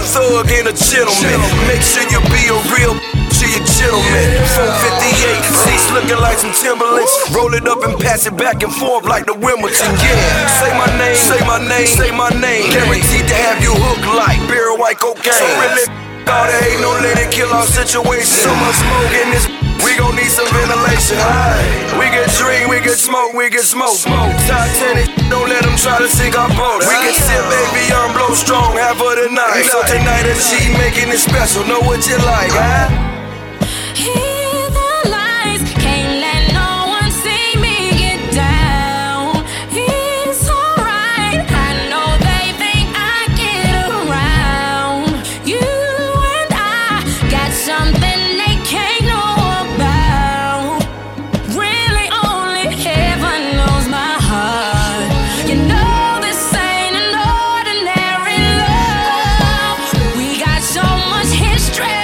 thug and a gentleman. Make sure you be a real to your gentleman. 458, seats looking like some Timberlands. Roll it up and pass it back and forth like the Wimbledon. Yeah, say my name, say my name, say my name. Guaranteed to have you hooked like beer or white cocaine. So really, all there ain't no let it kill our situation. So much smoke in this, we gon' need some ventilation. We can drink, we can smoke, we can smoke. Titanic, don't let them try to sink our boat. We can sip, baby, I'm blow strong, half of the night. So tonight that she making it special, know what you like, huh? Hear the lights, can't let no one see me get down. It's alright, I know they think I get around. You and I got something they can't know about. Really only heaven knows my heart. You know this ain't an ordinary love. We got so much history.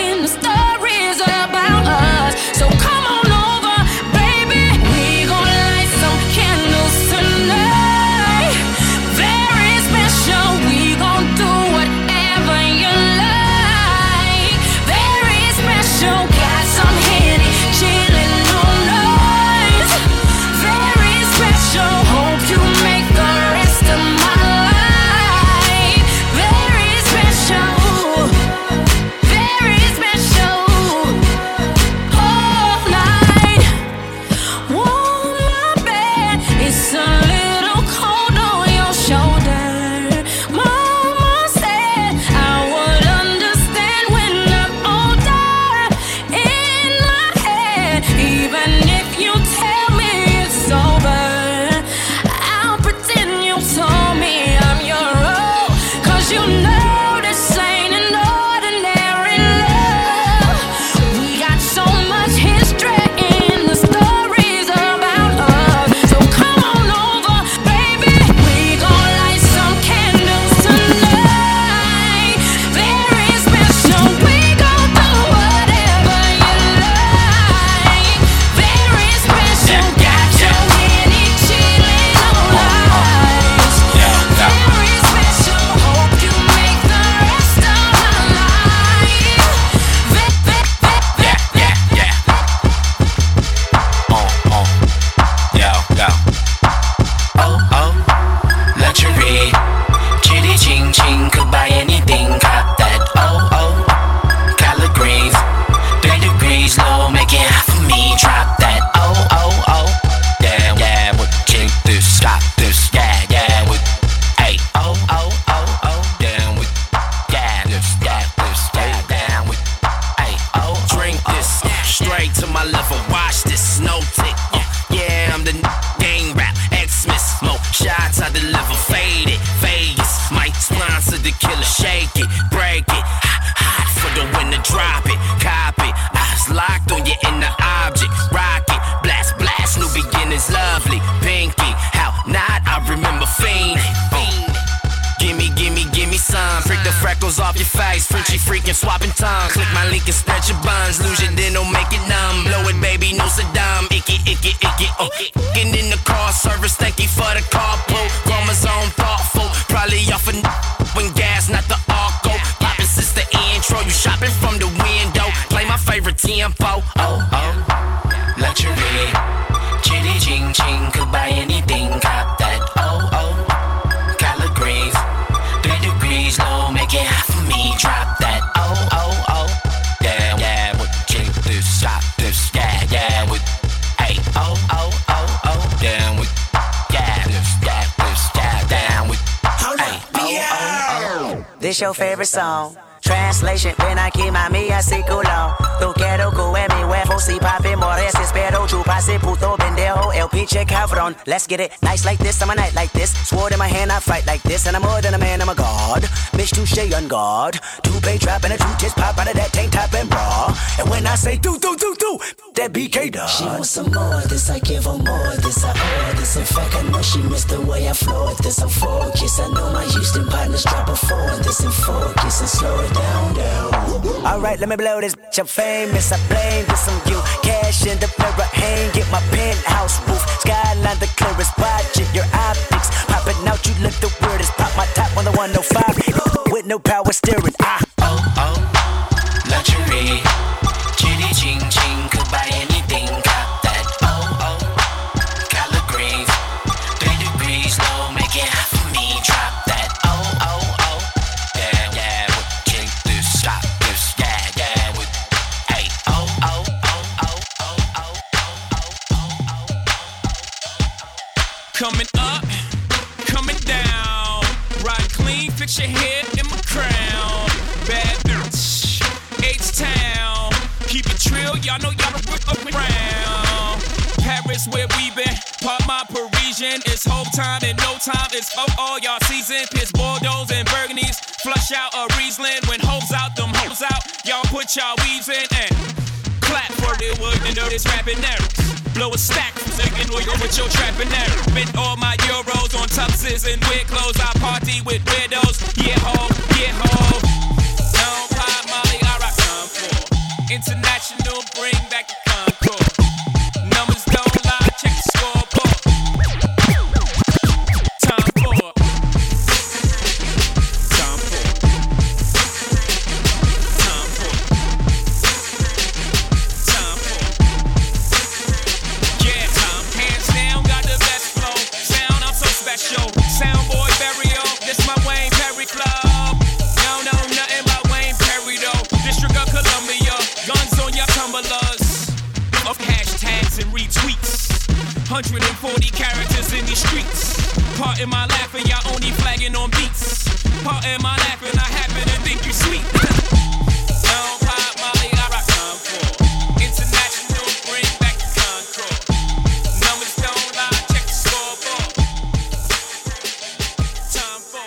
So come on over, baby. We gon' light some candles tonight. Very special. We gon' do whatever you like. Very special. Got some Henny, chillin', no noise. Very special. Hope you make the rest of my life. Very special. Very special. It's a little cold on your shoulder. Mama said I would understand when I'm older. In my head, even if you tell me it's over, I'll pretend you told me I'm your own. 'Cause you know this ain't an ordinary love. We got so much history in the stories about us. So come on over, baby. We gon' light some candles tonight. Very special. We gon' do whatever you like. Very special. Got your Henny chillin' on ice. Very special. Hope you make the rest of my life. Luxury, chitty ching ching, could buy anything, cop that. Collard greens, 3 degrees low, make it hot for me, drop that. Yeah, with chink this, stop this, yeah, with, hey, down with, yeah, down with, hey, drink this, straight to my level, watch this, no tick, yeah, I'm the gang rap, Xmas, mo shots I deliver, faded, Vegas, might sponsor the killer, shake it, break it, hot for the winner, drop it, copy, eyes locked on your inner object, rock it, blast, new beginnings, lovely, pinky, how not, I remember fiend. Gimme some. Prick the freckles off your face. Frenchy freaking swapping tongue. Click my link and stretch your buns. Lose your then don't make it numb. Blow it, baby, no Saddam. Icky. Getting in the car service. Thank you for the carpool. Chromosome thoughtful. Probably off a when gas, not the arco. Poppin' since the intro. You shopping from the window. Play my favorite tempo. Luxury. Chitty ching ching. Could buy anything. Cop that. Collard greens. 3 degrees low, make it hot for me, drop that. Yeah, with check this, stop this, yeah, with, hey, down with, yeah, down with, hey, This your favorite song. Translation, ven aquí mami así culo. Tú quiero que mi huevo si papi mores espero chupase puto pendejo el pinche cabrón. Let's get it nice like this, I'm a night like this. Sword in my hand, I fight like this. And I'm more than a man, I'm a god. Bitch touche on guard. Two-pay trap and a two-tits pop out of that tank top and bra. And when I say do, that BK dog. She wants some more of this, I give her more of this, I owe her this. In fact, I know she missed the way I flow with this. I'm focused, I know my Houston partners drop a 4 on this and focus and slow it down. Alright, let me blow this bitch, I'm famous, I blame this on you. Cash in the mirror, hang, get my penthouse roof. Skyline the clearest, watching your optics. Popping out, you look the weirdest. Pop my top on the 105 with no power steering. Luxury. Chitty ching ching, could buy anything. Cop that. Color greens. 3 degrees low, make it hot for me. Drop that. Yeah, check this, stop this. Yeah, with hey, Coming up, coming down. Ride clean, fix your hair in my crown. Bad bitch, H-Town. Keep it trill, y'all know y'all around. Paris where we been, pop my Parisian. It's whole time and no time, it's for all y'all season. Piss Bordeaux and Burgundies, flush out a Riesling. When hoes out, them hoes out, y'all put y'all weaves in and clap for the wood and notice rapping nerves. Blow a stack, singing with your trapping nerve. Spent all my euros on tuxes and weird clothes. I party with weirdos, yeah ho, yeah ho. Don't pop Molly, I rock time for international, bring back the Concord. Numbers don't lie, check the scoreboard. Time for. Yeah, hands down, got the best flow. Sound, I'm so special. Soundboy burial, this my Wayne Perry club. Y'all know nothing about Wayne Perry though. District of Columbia, guns on your tumblers. Of hashtags and retweets. 140 characters in these streets. Part in my laughing, y'all only flagging on beats. Part in my laughing, I happen to think you sweet. Don't pop Molly, I rock time for international, bring back the Concord. Numbers don't lie, check the scoreboard. Time for.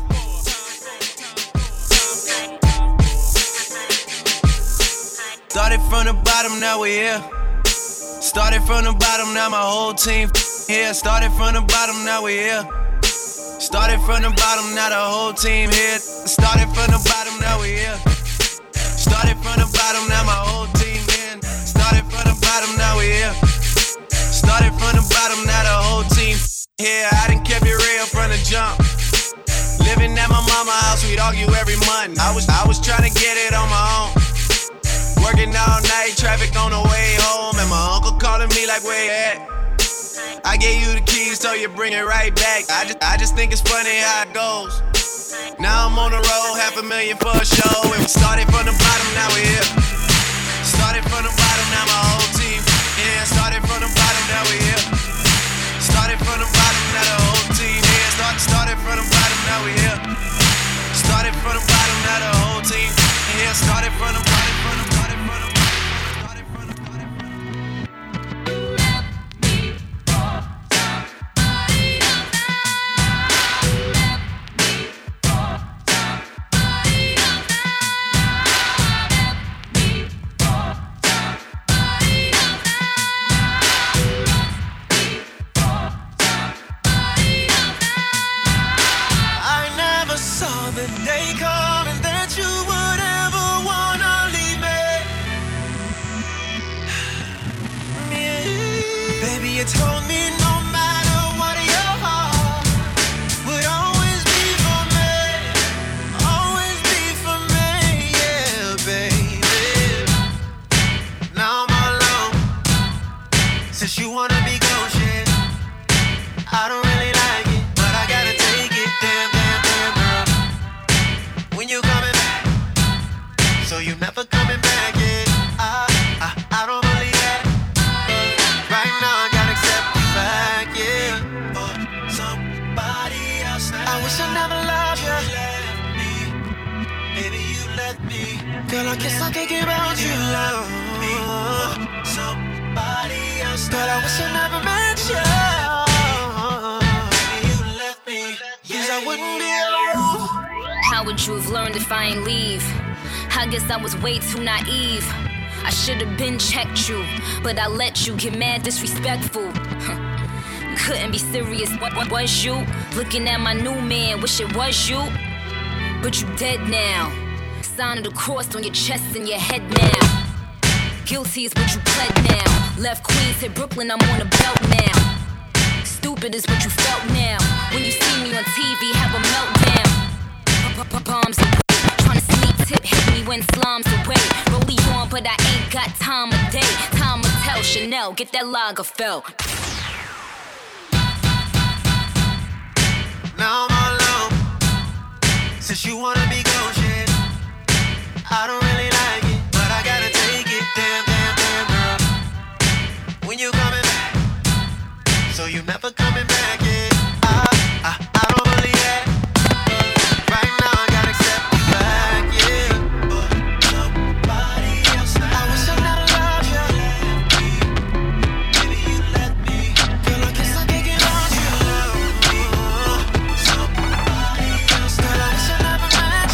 Started from the bottom, now we're here. Started from the bottom, now my whole team here. Started from the bottom, now we're here. Started from the bottom, now the whole team here. Started from the bottom, now we're here. Started from the bottom, now my whole team in. Started from the bottom, now we're here. Started from the bottom, now the whole team here. I done kept it real from the jump. Living at my mama's house, we'd argue every month. I was trying to get it on my own. Working all night, traffic on the way home, and my uncle calling me like, where you at? I gave you the keys, so you bring it right back. I just think it's funny how it goes. Now I'm on the road, $500,000 for a show, and we started from the bottom, now we're here. Started from the bottom, now my whole team. Yeah, started from the bottom, now we're here. Started from the bottom, now the whole team. Yeah, started from the bottom, now we're here. Started from the bottom, now the whole team. Yeah, started from the bottom, you told me no matter what your heart would always be for me, yeah, baby. Now I'm alone, since you wanna be ghost, I don't really like it, but I gotta take it, damn, girl. When you coming back, so you never coming back, yeah. I don't believe that, but right now I gotta accept the fact, yeah. For somebody else now. I wish I never loved you. Baby, you let me. Girl, I guess I can't give out you love. Somebody else now. Girl, I wish I never met you. Baby, you left me. Yes, I wouldn't be alone. How would you have learned if I ain't leave? I guess I was way too naive. I should've been checked you, but I let you get mad disrespectful. You couldn't be serious, what was you? Looking at my new man, wish it was you. But you dead now. Sign of the cross on your chest and your head now. Guilty is what you pled now. Left Queens, hit Brooklyn, I'm on a belt now. Stupid is what you felt now. When you see me on TV, have a meltdown. Bombs away, tryna sneak tip, hit me when slime's away. Rollie on, but I ain't got time of day. Time will tell, Chanel, get that Lagerfeld. Now I'm all alone. Since you wanna be gone, shit, I don't really like it, but I gotta take it. Damn, damn, damn, girl. When you coming back? So you never coming back, yeah. I don't believe that. Right now I gotta accept you back, yeah. But nobody else. I wish I never loved you. Maybe you let me. Girl, I guess I can't get on you. Somebody else. Girl, I wish I never met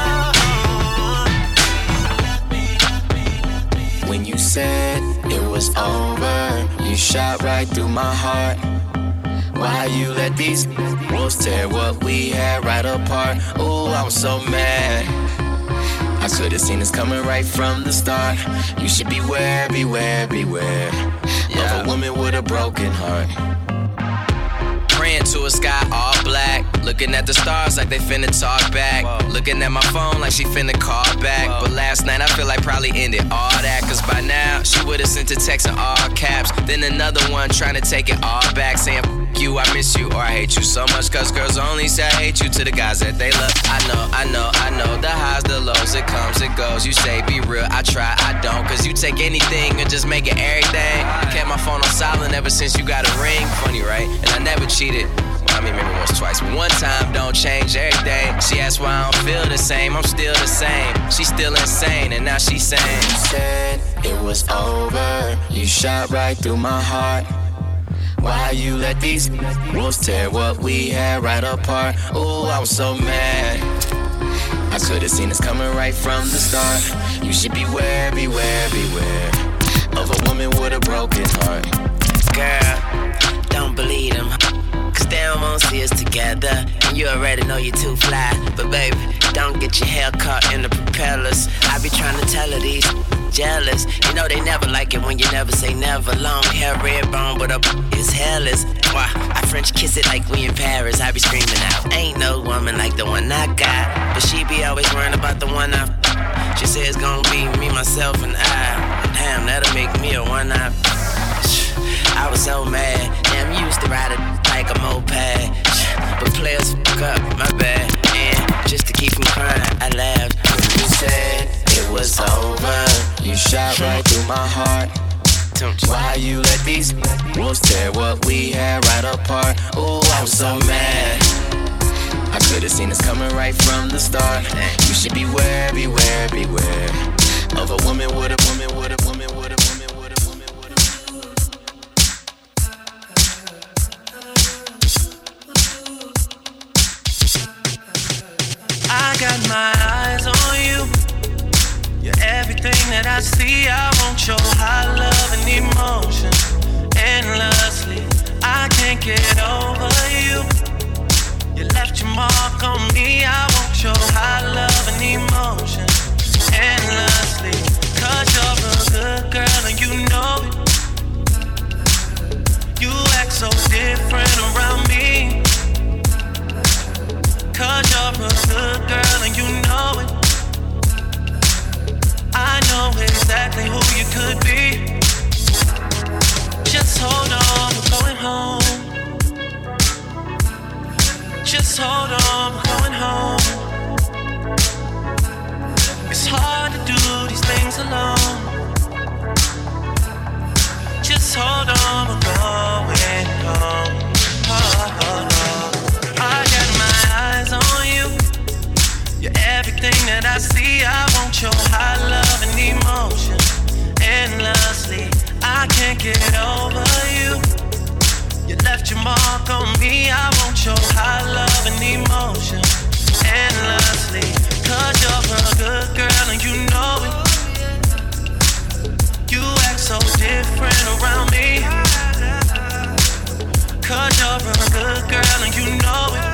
you. When you said it was over, you shot right through my heart. Why you let these wolves tear what we had right apart? Ooh, I was so mad. I could've seen this coming right from the start. You should beware, beware, beware of a woman with a broken heart. Praying to a sky all black, looking at the stars like they finna talk back. Looking at my phone like she finna call back. But last night I feel like probably ended all that, cause by now she would've sent a text in all caps. Then another one trying to take it all back, saying F you, I miss you, or I hate you so much. Cause girls only say I hate you to the guys that they love. I know, the highs, the lows, it comes, it goes. You say be real, I try, I don't. Cause you take anything and just make it everything. Kept my phone on silent ever since you got a ring. Funny, right? And I never cheated. Well, I mean, maybe once, twice, but one time don't change everything. She asked why I don't feel the same. I'm still the same. She's still insane, and now she's saying, you said it was over. You shot right through my heart. Why you let these wolves tear what we had right apart? Ooh, I was so mad. I could've seen this coming right from the start. You should beware, beware, beware of a woman with a broken heart. Girl, don't believe them, cause they don't want to see us together. And you already know you're too fly. But baby, don't get your hair caught in the propellers. I be trying to tell her these jealous. You know they never like it when you never say never. Long hair, red bone, but up is hairless. Why, I French kiss it like we in Paris. I be screaming out, ain't no woman like the one I got. But she be always worrying about the one I. She said it's gonna be me, myself, and I. Damn, that'll make me a one I. I was so mad. Damn, you used to ride it like a moped. But players fuck up, my bad. And just to keep from crying, I laughed. When you said it was over, you shot right through my heart. Why you let these wolves tear what we had right apart? Ooh, I was so mad. I could've seen this coming right from the start. You should beware, beware, beware of a woman with a woman with a woman with a woman with a woman with I got my eyes on you. You're everything that I see. I want your high love and emotion endlessly. I can't get over you. You left your mark on me. I want your high love and emotion endlessly. Cause you're a good girl and you know it. You act so different around me. Cause you're a good girl and you know it. I know exactly who you could be. Just hold on, we're going home. Just hold on, we're going home. It's hard to do these things alone. Just hold on, we're going home. Oh, oh, oh. I got my eyes on you. You're everything that I see. I want your high love and emotion endlessly. I can't get over you. You left your mark on me. I want your high love and emotion endlessly. Cause you're a good girl and you know it. You act so different around me. Cause you're a good girl and you know it.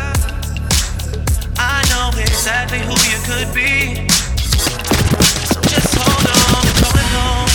I know exactly who you could be. So just hold on, we're going home.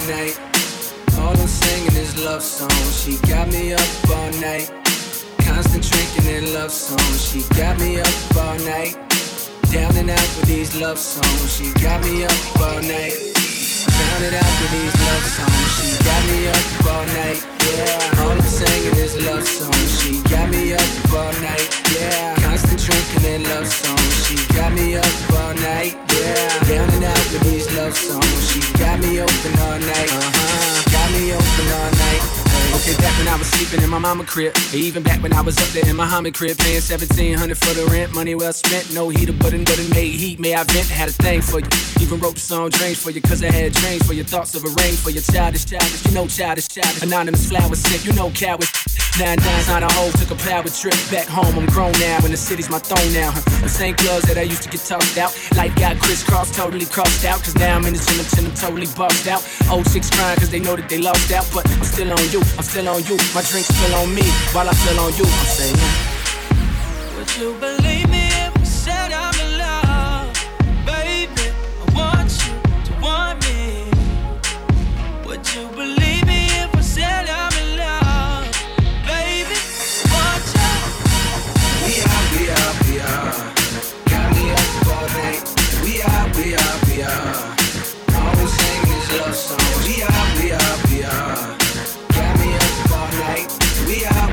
night. All I'm singing is love songs. She got me up all night. Constant drinking and love songs. She got me up all night. Down and out with these love songs. She got me up all night. Down and out with these love songs. She got me up all night. Yeah. All I'm singing is love songs. She got me up all night. Yeah. Constant drinking and love songs. She got me up all night. Yeah. Down and out with these love songs. She got me open all night. Got me open all night. Okay, back when I was sleeping in my mama crib, or even back when I was up there in my Muhammad crib, paying $1,700 for the rent, money well spent, no heater, but it made heat. May I vent? Had a thing for you. Even wrote the song Dreams for you, cause I had dreams for your thoughts of a rain for your childish. You know childish. Anonymous flower sick, you know coward. 9 dimes on a hole, took a power trip back home. I'm grown now, and the city's my throne now. The same clubs that I used to get tossed out. Life got crisscrossed, totally crossed out. Cause now I'm in the gym, I'm totally bossed out. Old chicks crying cause they know that they lost out. But I'm still on you, I'm still on you. My drinks spill on me while I spill on you. I'm saying, would you believe me if I said I'm in love? Baby, I want you to want me. Would you believe me if I said I'm in love? Baby, I want you. We are. Got me up all night. We are. All we sing is love songs. We are. Got me up all night. We are.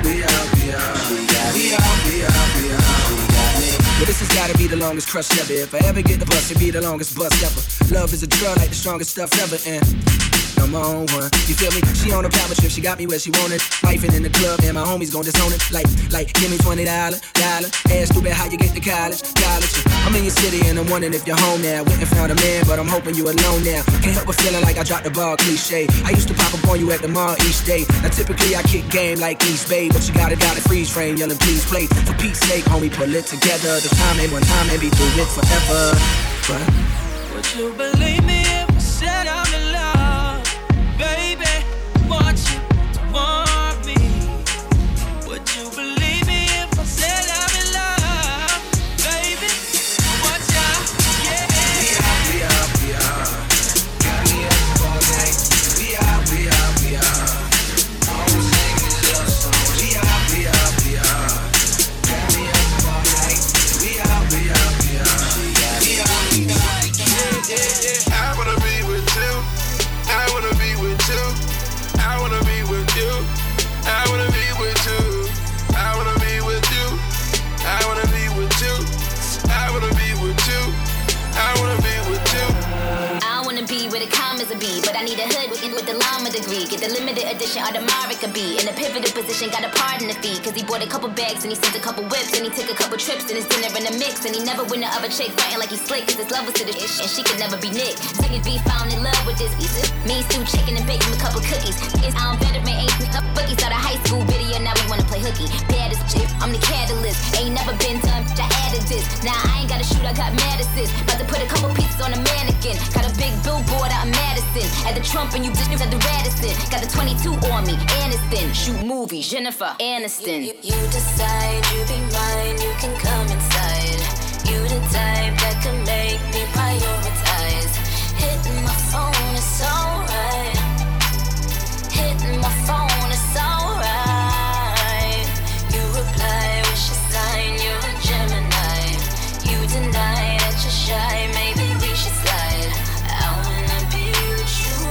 Well, this has gotta be the longest crush ever. If I ever get the bus, it'd be the longest bus ever. Love is a drug like the strongest stuff ever. And I'm on one, you feel me? She on a power trip, she got me where she wanted. Wifing in the club, and my homies gon' disown it. Like, give me $20, ask stupid how you get to college. I'm in your city and I'm wondering if you're home now. Went and found a man, but I'm hoping you alone now. Can't help but feeling like I dropped the ball, cliche. I used to pop up on you at the mall each day. Now typically I kick game like East Bay, but you got it freeze frame, yelling please play. For Pete's sake, homie, pull it together. This time ain't one time and be through it forever. But would you believe me if I said I'm in love? Baby, I want you to want me. Would you believe me if I said I'm in love? Baby, I want you, yeah. We are. Got me up all night. We are. All we sing is love songs. We are. Got me up all night. We are. I wanna be with you. I wanna be with you. I wanna be with you. I wanna be with you. I wanna be with you. I wanna be with you. I wanna be with you. I wanna be with you. I wanna be where the commas will be, but I need a hood with the llama degree. Get the limited edition Audemars could be in a pivotal position. Got a pardon the fee, cause he bought a couple bags and he sent a couple whips and he took a couple trips and his dinner in the mix. And he never win the other chick, fighting like he's slick, cause his love was to the ish and she could never be Nick. Take his beef, found in love with this piece. Me stew chicken and bake him a couple cookies. His own veteran ain't up bookies. Started high school video, now we wanna play hooky. Bad as shit, I'm the catalyst. Ain't never been done, I added this. Now I ain't gotta shoot, I got mad assist. About to put a couple pieces on a mannequin. Got a big billboard out in Madison. At the Trump and you just at the Radisson. Got the 22 on me, Aniston. Shoot movies, Jennifer Aniston. You decide, you be mine, you can come inside. You the type that can make me prioritize. Hitting my phone is alright. Hitting my phone is alright. You reply, wish you sign, you're a Gemini. You deny that you're shy, maybe we should slide. I wanna be with you.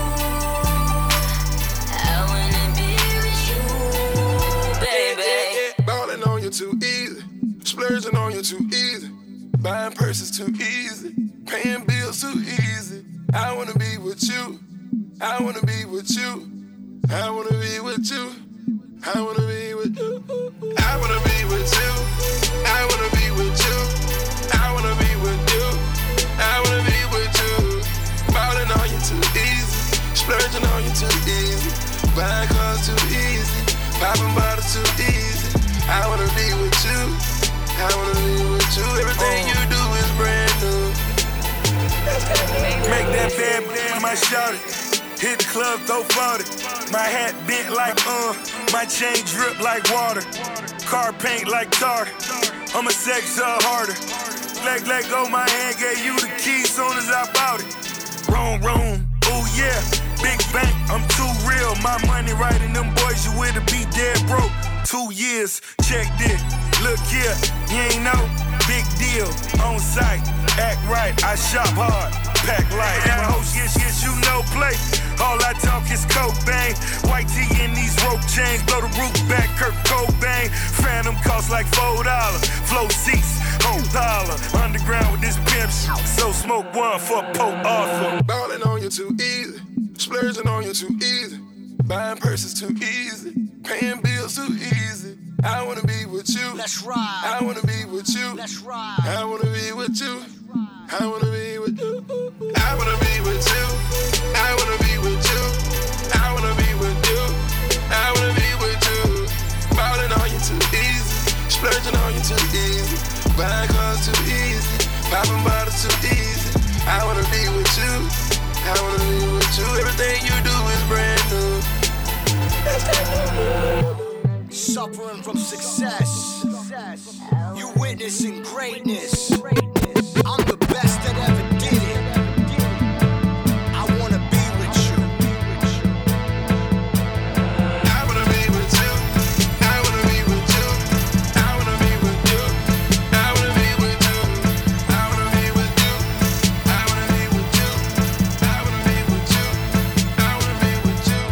I wanna be with you, baby. Ballin' on you too easy. Splurging on you too easy. Buying purses too easy. Paying bills too easy. I wanna be with you. I wanna be with you. I wanna be with you. I wanna be with you. I wanna be with you. I wanna be with you. I wanna be with you. I wanna be with you. Ballin' on you too easy. Splurging on you too easy. Buying cars too easy. Popping bottles too easy. I wanna be with you. I wanna be with you. Everything you do is brand new. Make that bad my shawty. Hit the club, throw 40. My hat bent like my chain drip like water. Car paint like tartar. I'm a sex harder. Let go my hand, gave you the key soon as I bought it. Room, ooh yeah. Big bank, my money right and them boys you with to be dead broke. 2 years, check this. Look here, you ain't know. Big deal, on site, act right. I shop hard, pack light. My host gets you no play. All I talk is Cobain. White tee in these rope chains. Blow the roof back, Kurt Cobain. Phantom cost like $4. Flow seats, whole dollar. Underground with this pimp shit. So smoke one for Pope Arthur. Ballin' on you too easy. Splurging on you too easy. Buying purses too easy. Paying bills too easy. I wanna be with you. Let's ride. I wanna be with you. Let's ride. I wanna be with you. I wanna be with you. I wanna be with you. I wanna be with you. I wanna be with you. I wanna be with you. Ballin' on you too easy. Splurging on you too easy. Buying cars too easy. Popping bottles too easy. I wanna be with you. I wanna be with you. Everything you do is brand new. Suffering from success. You witnessing greatness. I'm the best that ever did it. I wanna be with you. I wanna be with you. I wanna be with you. I wanna be with you. I wanna be with you. I wanna be with you. I wanna be with you. I wanna be with you. I wanna be with you.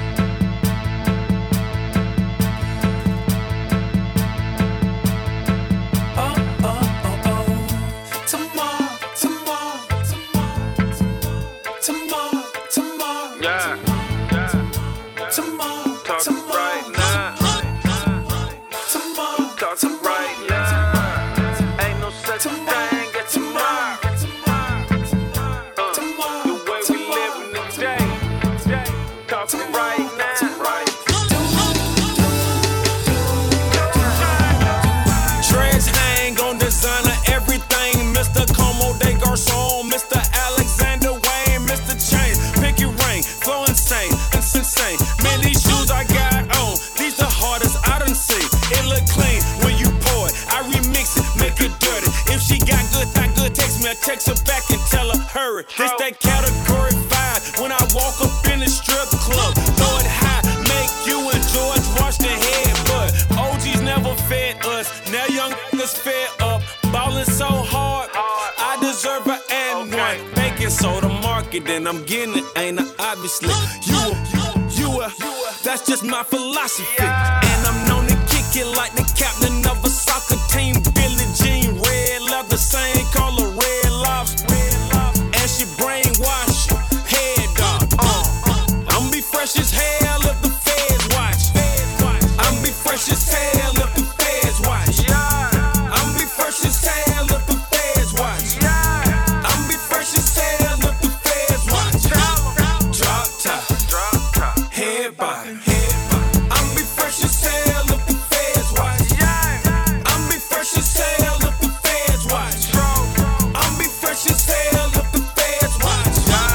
Text her back and tell her hurry. This that category 5 when I walk up in the strip club. Throw it high, make you and George wash their head. But OGs never fed us. Now young niggas fed up. Ballin' so hard, I deserve an and one. Baking soda marketing, I'm getting it, ain't I? Obviously, you a, that's just my philosophy. And I'm known to kick it like the captain of a soccer team. Billie Jean, red leather, same color, red lobster. And she brainwash head dog. I'm be fresh as hell if the feds watch. I'm be fresh as hell if the feds watch. I'm be fresh as hell if the feds watch. I'm be fresh as hell if the feds watch. Drop top, head body. I'm be fresh as hell if the feds watch. I'm be fresh as hell if the feds watch. I'm be fresh as hell if the feds watch.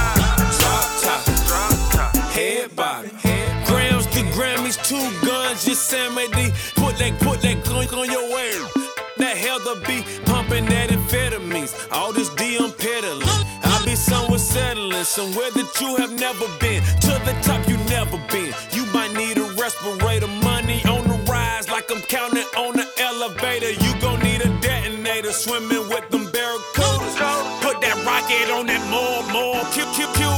Drop top, head body. Grams to Grammys, 2 guns, just Sam A.D. Put that gunk on your way. That hell to be pumping that amphetamines. All this DM peddling. I be somewhere settling, somewhere that you have never been. To the top you never been. You might need a respirator. Money on the rise like I'm counting on the elevator. You gon' need a detonator. Swimming with them barracudas. Put that rocket on that more. Kill